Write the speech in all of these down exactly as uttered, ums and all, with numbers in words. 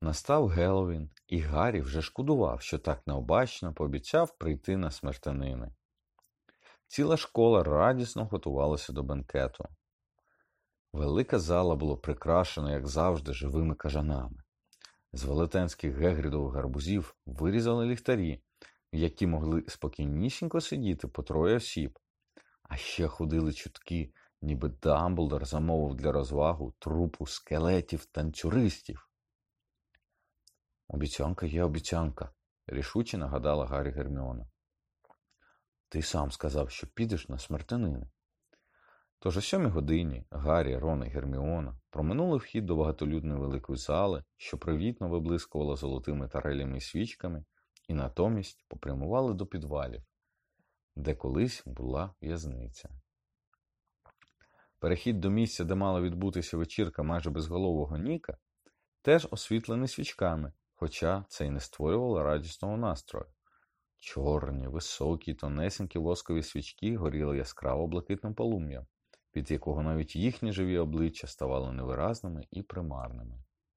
Настав Геловін, і Гаррі вже шкодував, що так необачно пообіцяв прийти на смертенини. Ціла школа радісно готувалася до бенкету. Велика зала була прикрашена, як завжди, живими кажанами. З велетенських Гегрідових гарбузів вирізали ліхтарі, в які могли спокійнісінько сидіти по троє осіб. А ще ходили чутки, ніби Дамблдор замовив для розвагу трупу скелетів-танцюристів. «Обіцянка є обіцянка», – рішуче нагадала Гаррі Герміона. «Ти сам сказав, що підеш на смертенини». Тож о сьомій годині Гаррі, Рон і Герміона проминули вхід до багатолюдної великої зали, що привітно виблискувала золотими тарелями і свічками, і натомість попрямували до підвалів, де колись була в'язниця. Перехід до місця, де мала відбутися вечірка майже безголового Ніка, теж освітлений свічками, хоча це й не створювало радісного настрою. Чорні, високі, тонесенькі воскові свічки горіли яскраво блакитним полум'ям, від якого навіть їхні живі обличчя ставали невиразними і примарними.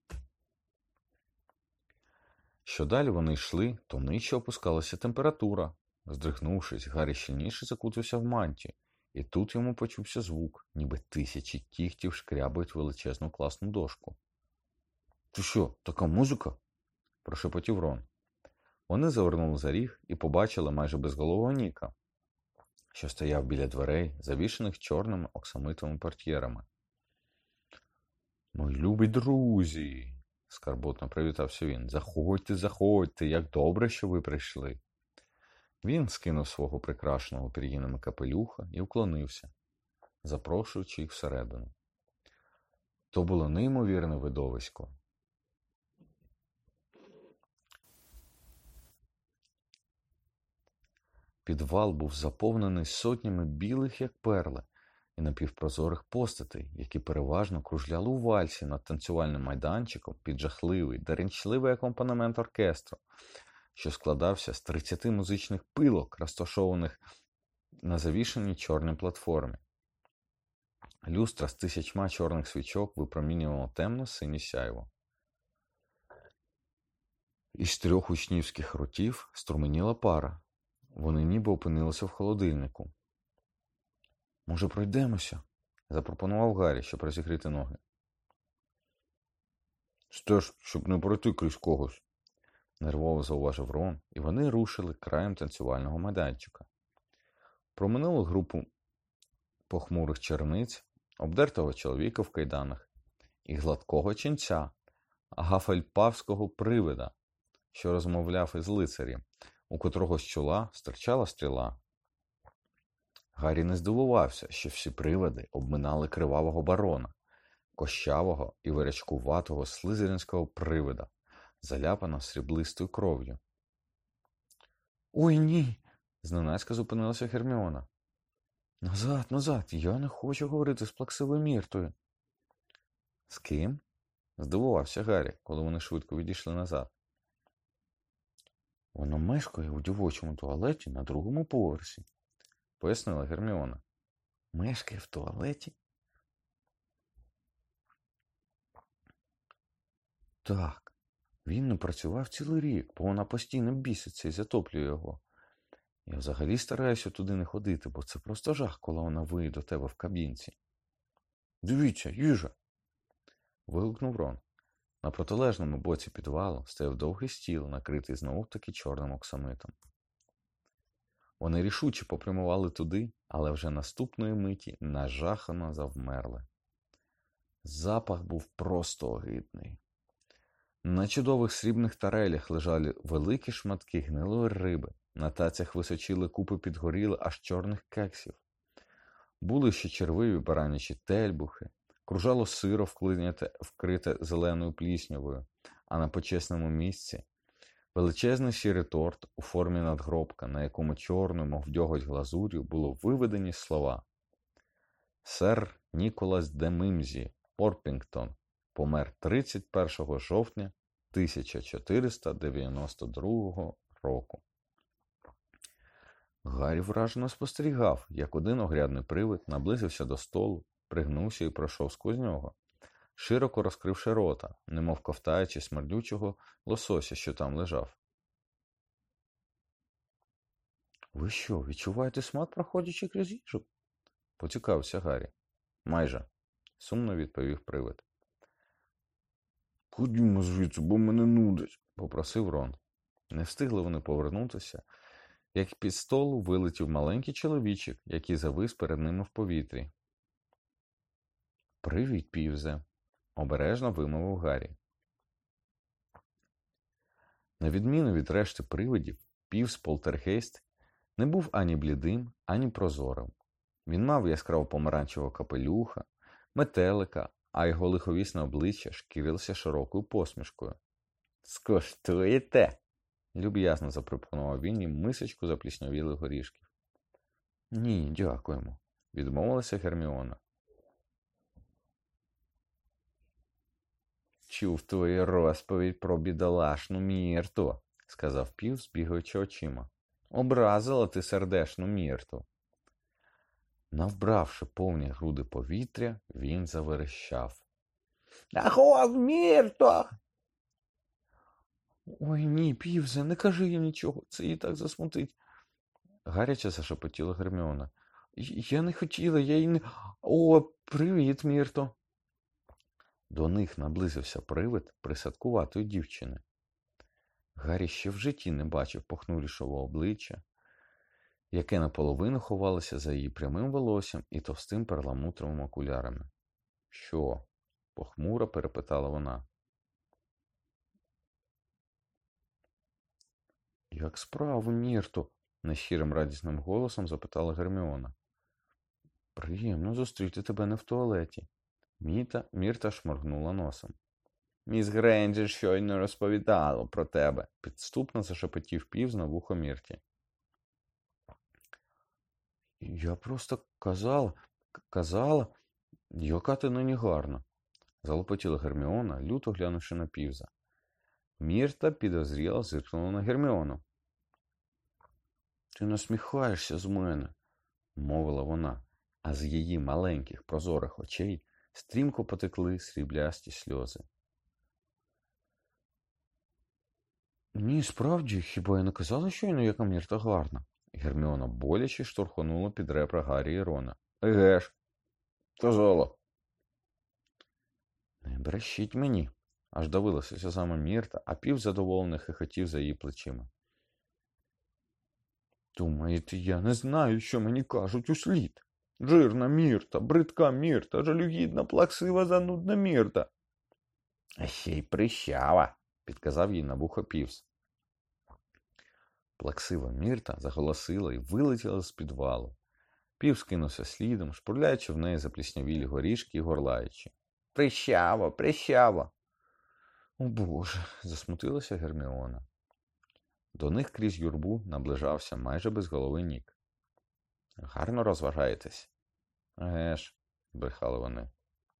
Що далі вони йшли, то нижче опускалася температура. Здригнувшись, Гаррі щільніше закутався в мантію, і тут йому почувся звук, ніби тисячі кігтів шкрябають величезну класну дошку. «Ти що, така музика?» – прошепотів Рон. Вони завернули за ріг і побачили майже безголового Ніка, що стояв біля дверей, завішаних чорними оксамитовими портьєрами. «Мої любі друзі!» – скарботно привітався він. «Заходьте, заходьте, як добре, що ви прийшли!» Він скинув свого прикрашеного пір'їнами капелюха і уклонився, запрошуючи їх всередину. То було неймовірне видовисько. Підвал був заповнений сотнями білих, як перли, і напівпрозорих постатей, які переважно кружляли у вальсі над танцювальним майданчиком під жахливий, деренчливий акомпанемент оркестру, що складався з тридцяти музичних пилок, розташованих на завішеній чорній платформі. Люстра з тисячма чорних свічок випромінювала темно-синє сяйво. Із трьох учнівських ротів струменіла пара. Вони ніби опинилися в холодильнику. «Може, пройдемося?» – запропонував Гаррі, щоб розігріти ноги. «Стеж, щоб не пройти крізь когось», – нервово зауважив Рон, і вони рушили краєм танцювального майданчика. Проминули групу похмурих черниць, обдертого чоловіка в кайданах і гладкого ченця, гафельпавського привида, що розмовляв із лицарем, у котрого з чола стирчала стріла. Гаррі не здивувався, що всі привиди обминали кривавого барона, кощавого і вирячкуватого слизеринського привида, заляпаного сріблистою кров'ю. «Ой, ні!» – зненацька зупинилася Герміона. «Назад, назад! Я не хочу говорити з плаксивою Міртою!» «З ким?» – здивувався Гаррі, коли вони швидко відійшли назад. «Вона мешкає у дівочому туалеті на другому поверсі», – пояснила Герміона. «Мешкає в туалеті?» «Так, він не працював цілий рік, бо вона постійно біситься і затоплює його. Я взагалі стараюся туди не ходити, бо це просто жах, коли вона виє до тебе в кабінці». «Дивіться, їжа!» – вигукнув Рон. На протилежному боці підвалу стояв довгий стіл, накритий знов-таки чорним оксамитом. Вони рішуче попрямували туди, але вже наступної миті нажахано завмерли. Запах був просто огидний. На чудових срібних тарелях лежали великі шматки гнилої риби, на тацях височили купи підгоріли аж чорних кексів. Були ще червиві баранячі тельбухи, кружало сиро вкрите зеленою пліснявою, а на почесному місці величезний сірий торт у формі надгробка, на якому чорною, мов дьоготь глазур'ю, було виведені слова: «Сер Ніколас де Мимзі, Орпінгтон, помер тридцять першого жовтня тисяча чотириста дев'яносто другого року». Гаррі вражено спостерігав, як один огрядний привид наблизився до столу, пригнувся і пройшов сквозь нього, широко розкривши рота, немов ковтаючи смердючого лосося, що там лежав. «Ви що, відчуваєте смак, проходячи крізь їжу?» – поцікавився Гаррі. «Майже», – сумно відповів привид. «Ходімо звідси, бо мене нудить», – попросив Рон. Не встигли вони повернутися, як під столу вилетів маленький чоловічок, який завис перед ними в повітрі. «Привіт, Півзе», – обережно вимовив Гаррі. На відміну від решти привидів, Півз Полтергейст не був ані блідим, ані прозорим. Він мав яскраво помаранчевого капелюха, метелика, а його лиховісне обличчя шкірилося широкою посмішкою. «Скуштуєте?» – люб'язно запропонував він їм мисочку запліснявілих горішків. «Ні, дякуємо», – відмовилася Герміона. «Чув твою розповідь про бідолашну Мірту», – сказав Півз, бігаючи очима. «Образила ти сердешну Мірту». Навбравши повні груди повітря, він заверещав. «Агов, Мірто!» «Ой, ні, Півзе, не кажи їм нічого, це її так засмутить», – гаряче зашепотіла Герміона. «Я не хотіла, я й не... О, привіт, Мірто!» До них наблизився привид присадкуватої дівчини. Гаррі ще в житті не бачив похмурішого обличчя, яке наполовину ховалося за її прямим волоссям і товстим перламутровими окулярами. «Що?» – похмуро перепитала вона. «Як справи, Мірто?» – нещирим радісним голосом запитала Герміона. «Приємно зустріти тебе не в туалеті». Міта, Мірта шморгнула носом. «Міс Грейнджер щойно розповідала про тебе», – підступно зашепотів Півз на вухо Мірті. «Я просто казала, казала, яка ти нині гарна», – залопотіла Герміона, люто глянувши на Півза. Мірта підозріло зиркнула на Герміону. «Ти насміхаєшся з мене», – мовила вона, а з її маленьких прозорих очей стрімко потекли сріблясті сльози. «Ні, справді, хіба я не казала щойно, яка Мірта гарна?» Герміона боляче штурхонула під ребра Гаррі і Рона. «Еге ж, казала». «Не брешіть мені», – аж давилася сльозами Мірта, а Пів задоволений хихотів за її плечима. «Думаєте, я не знаю, що мені кажуть услід? Жирна Мірта, бридка Мірта, жалюгідна, плаксива, занудна Мірта». «А ще й прищава», – підказав їй на вухо Півз. Плаксива Мірта заголосила і вилетіла з підвалу. Півз кинувся слідом, шпурляючи в неї запліснявілі горішки і горлаючи. «Прищава, прищава!» «О, Боже!» – засмутилася Герміона. До них крізь юрбу наближався майже безголовий Нік. «Гарно розважаєтесь?» «Еге ж», – брехали вони.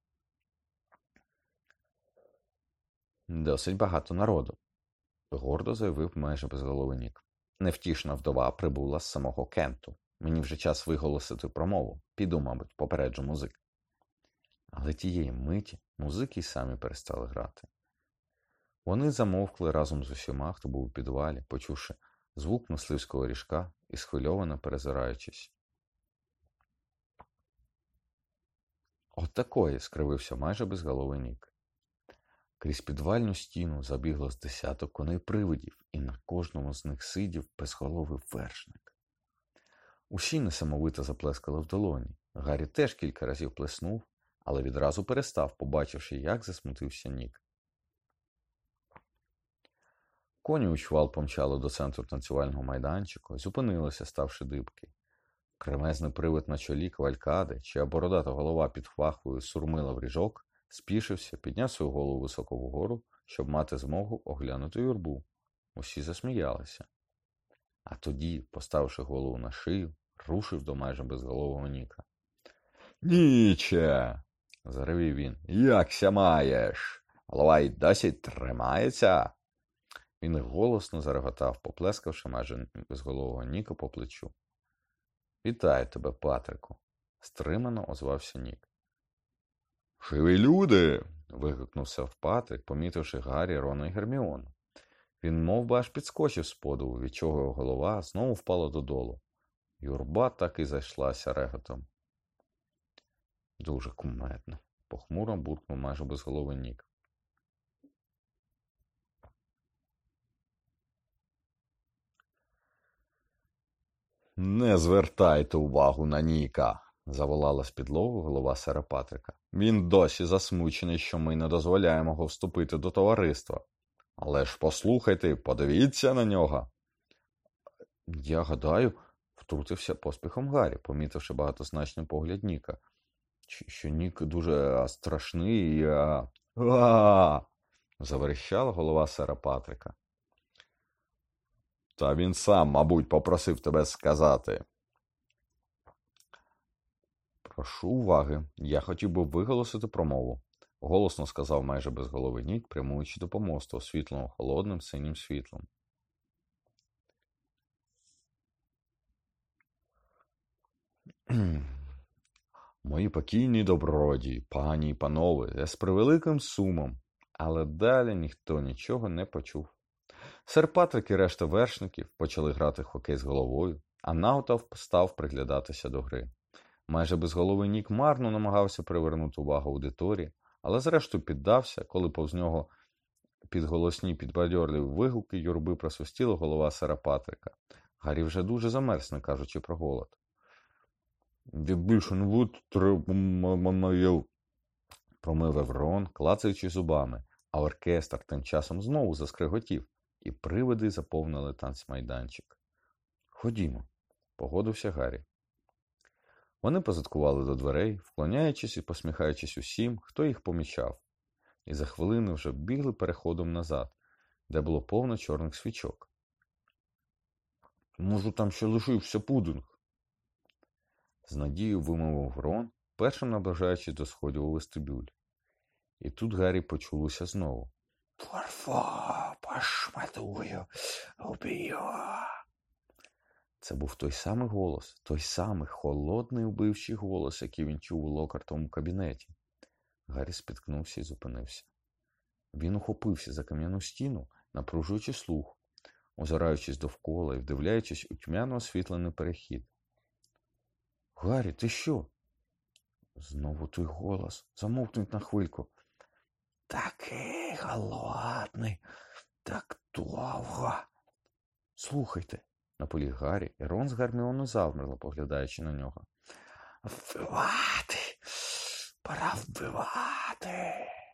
«Досить багато народу», – гордо заявив майже безголовий Нік. «Невтішна вдова прибула з самого Кенту. Мені вже час виголосити промову. Піду, мабуть, попереджу музик». Але тієї миті музики й самі перестали грати. Вони замовкли разом з усіма, хто був у підвалі, почувши звук мисливського ріжка і схвильовано перезираючись. «От такої!» – скривився майже безголовий Нік. Крізь підвальну стіну забігло з десяток коней-привидів, і на кожному з них сидів безголовий вершник. Усі несамовито заплескали в долоні. Гаррі теж кілька разів плеснув, але відразу перестав, побачивши, як засмутився Нік. Коні у чвал помчали до центру танцювального майданчику і зупинилися, ставши дибки. Кремезний привид на чолі кавалькади, чия бородата голова під хвахвою сурмила в ріжок, спішився, підняв свою голову високо вгору, щоб мати змогу оглянути юрбу. Усі засміялися. А тоді, поставивши голову на шию, рушив до майже безголового Ніка. «Ніче!» – заревів він. «Якся маєш? Голова й досі тримається?» Він голосно зареготав, поплескавши майже безголового Ніка по плечу. «Вітаю тебе, Патрику!» – стримано озвався Нік. Живі люди. Вигукнув сер Патрик, помітивши Гаррі, Рона і Герміону. Він мов би, аж підскочив з подиву, від чого його голова знову впала додолу. Юрба так і зайшлася реготом. Дуже кумедно, похмуро буркнув майже безголовий Нік. Не звертайте увагу на Ніка, заволала з підлогу голова сера Патрика. Він досі засмучений, що ми не дозволяємо його вступити до товариства. Але ж послухайте, подивіться на нього. Я гадаю, втрутився поспіхом Гаррі, помітивши багатозначний погляд Ніка, що Нік дуже страшний і... а заверещала голова сера Патрика. Та він сам, мабуть, попросив тебе сказати. Прошу уваги, я хотів би виголосити промову, голосно сказав майже безголовий Нік, прямуючи до помосту, освітленого холодним синім світлом. Мої покійні добродії, пані і панове, я з превеликим сумом, але далі ніхто нічого не почув. Сер Патрик і решта вершників почали грати в хокей з головою, а Наутов став приглядатися до гри. Майже безголовий Нік марно намагався привернути увагу аудиторії, але зрештою піддався, коли повз нього під голосні підбадьорливі вигуки юрби просвистіла голова сера Патрика. Гаррі вже дуже замерз, не кажучи про голод. «Я більше не буду треба, промивав Рон, клацаючи зубами, а оркестр тим часом знову заскриготів, і привиди заповнили танцмайданчик. Ходімо, погодився Гаррі. Вони позадкували до дверей, вклоняючись і посміхаючись усім, хто їх помічав, і за хвилину вже бігли переходом назад, де було повно чорних свічок. Може, там ще лишився пудинг? З надією вимовив Рон, першим наближаючись до сходів у вестибюль. І тут Гаррі почулося знову. «Порфо, пошматую, уб'ю!» Це був той самий голос, той самий холодний убивчий голос, який він чув у Локартовому кабінеті. Гаррі спіткнувся і зупинився. Він ухопився за кам'яну стіну, напружуючи слух, озираючись довкола і вдивляючись у тьмяно освітлений перехід. «Гаррі, ти що?» Знову той голос. Замовкніть на хвильку. «Такий голодний, так довго!» «Слухайте!» наполіг Гаррі, і Рон з Герміоною завмерли, поглядаючи на нього. «Вбивати! Пора вбивати!»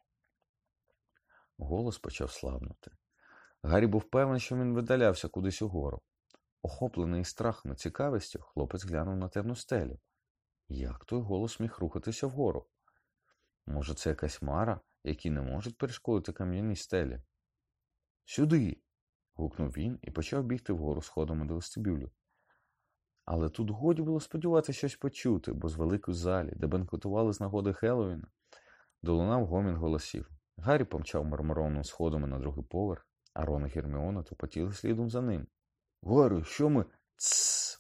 Голос почав слабнути. Гаррі був певний, що він видалявся кудись угору. Охоплений страхом і цікавістю, хлопець глянув на темну стелю. Як той голос міг рухатися вгору? Може, це якась мара, які не можуть перешкодити кам'яній стелі? «Сюди!» – гукнув він і почав бігти вгору сходами до вестибюлю. Але тут годі було сподіватися щось почути, бо з великої залі, де бенкетували з нагоди Хеллоуіна, долунав гомін голосів. Гаррі помчав мармуровими сходами на другий поверх, а Рон і Герміона тупотіли слідом за ним. «Гаррі, що ми...» «Тссс!»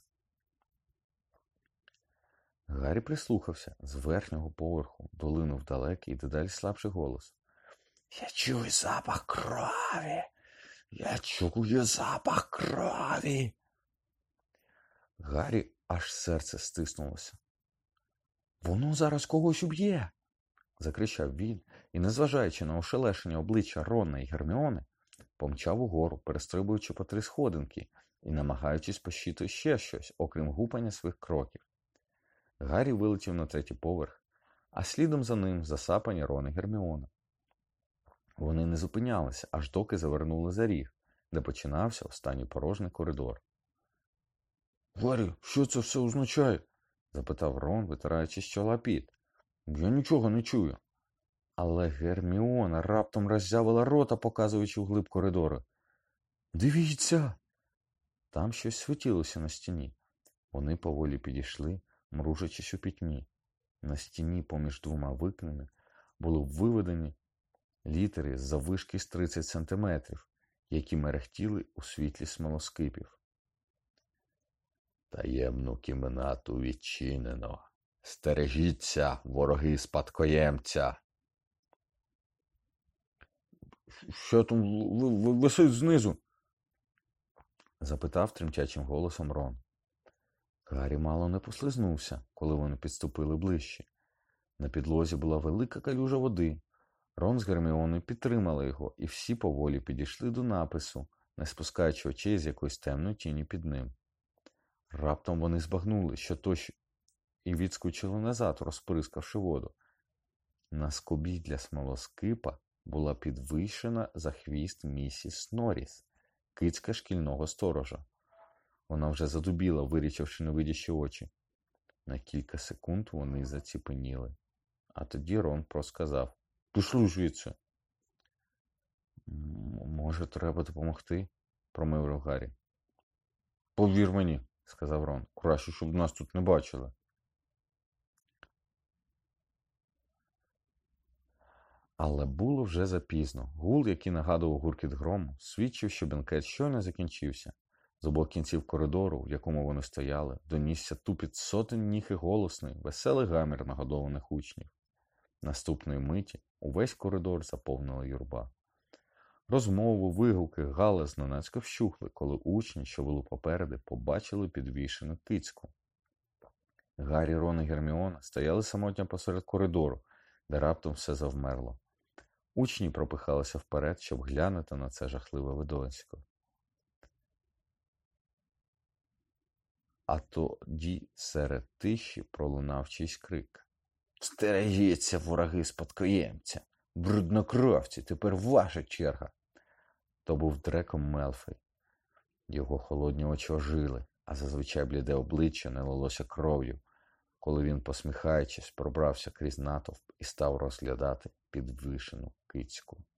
Гаррі прислухався. З верхнього поверху долинув далекий і дедалі слабший голос. «Я чую запах крові! Я чую запах крові!» Гаррі аж серце стиснулося. «Воно зараз когось уб'є!» – закричав він, і, незважаючи на ошелешення обличчя Рона і Герміони, помчав угору, перестрибуючи по три сходинки і намагаючись пощити ще щось, окрім гупання своїх кроків. Гаррі вилетів на третій поверх, а слідом за ним засапані Рон і Герміона. Вони не зупинялися, аж доки завернули за ріг, де починався останній порожній коридор. «Гаррі, що це все означає?» – запитав Рон, витираючи з чола піт. «Я нічого не чую». Але Герміона раптом роззявила рота, показуючи вглиб коридору. «Дивіться!» Там щось світилося на стіні. Вони поволі підійшли, мружачись у пітьмі. На стіні поміж двома вікнами були виведені літери з заввишки з тридцять сантиметрів, які мерехтіли у світлі смолоскипів. «Таємну кімнату відчинено. Стережіться, вороги спадкоємця. Що там висить знизу? Запитав тремтячим голосом Рон. Гаррі мало не послизнувся, коли вони підступили ближче. На підлозі була велика калюжа води. Рон з Герміоною підтримали його, і всі поволі підійшли до напису, не спускаючи очей з якоїсь темної тіні під ним. Раптом вони збагнули, що тощ, і відскочили назад, розприскавши воду. На скобі для смолоскипа була підвищена за хвіст місіс Норріс, кицька шкільного сторожа. Вона вже задубіла, вирічивши невидячі очі. На кілька секунд вони заціпеніли. А тоді Рон просказав: «Пішли звідси!» «Може, треба допомогти?» – промовив Гаррі. «Повір мені», – сказав Рон, – «краще, щоб нас тут не бачили». Але було вже запізно. Гул, який нагадував гуркіт грому, свідчив, що бенкет щойно закінчився. З обох кінців коридору, в якому вони стояли, донісся тупіт сотень ніг і голосний, веселий гамір нагодованих учнів. Наступної миті увесь коридор заповнила юрба. Розмови, вигуки, галас зненацька вщухли, коли учні, що вели попереди, побачили підвішену кицьку. Гаррі, Рон і Герміона стояли самотньо посеред коридору, де раптом все завмерло. Учні пропихалися вперед, щоб глянути на це жахливе видовисько. А тоді серед тиші пролунав чийсь крик. «Стережіться, вороги спадкоємця! Бруднокровці, тепер ваша черга!» То був Драко Мелфой. Його холодні очі ожили, а зазвичай бліде обличчя налилося кров'ю, коли він, посміхаючись, пробрався крізь натовп і став розглядати підвішену кицьку.